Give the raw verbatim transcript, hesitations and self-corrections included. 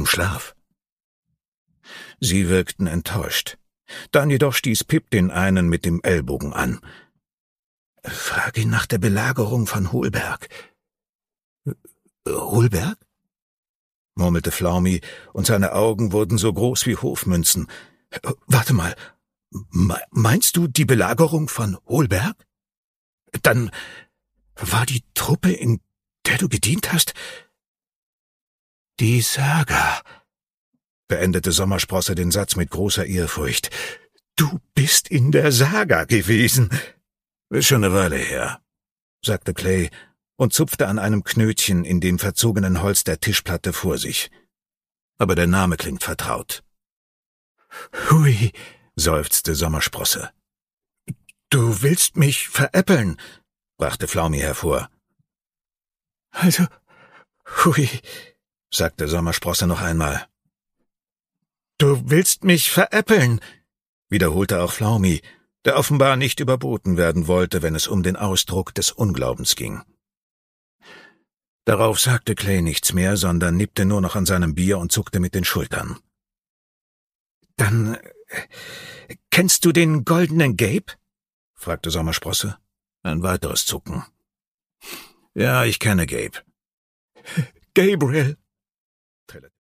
Schlaf?« Sie wirkten enttäuscht. Dann jedoch stieß Pip den einen mit dem Ellbogen an. »Frag ihn nach der Belagerung von Holberg.« »Holberg?« murmelte Flaumi, und seine Augen wurden so groß wie Hofmünzen. »Warte mal, meinst du die Belagerung von Holberg? Dann war die Truppe, in der du gedient hast, die Saga«, beendete Sommersprosse den Satz mit großer Ehrfurcht. »Du bist in der Saga gewesen.« »Ist schon eine Weile her«, sagte Clay und zupfte an einem Knötchen in dem verzogenen Holz der Tischplatte vor sich. »Aber der Name klingt vertraut.« »Hui«, seufzte Sommersprosse. »Du willst mich veräppeln«, brachte Flaumi hervor. »Also, hui«, sagte Sommersprosse noch einmal. »Du willst mich veräppeln«, wiederholte auch Flaumi, der offenbar nicht überboten werden wollte, wenn es um den Ausdruck des Unglaubens ging. Darauf sagte Clay nichts mehr, sondern nippte nur noch an seinem Bier und zuckte mit den Schultern. »Dann äh, kennst du den goldenen Gabe?« fragte Sommersprosse. Ein weiteres Zucken. »Ja, ich kenne Gabe.« »Gabriel«,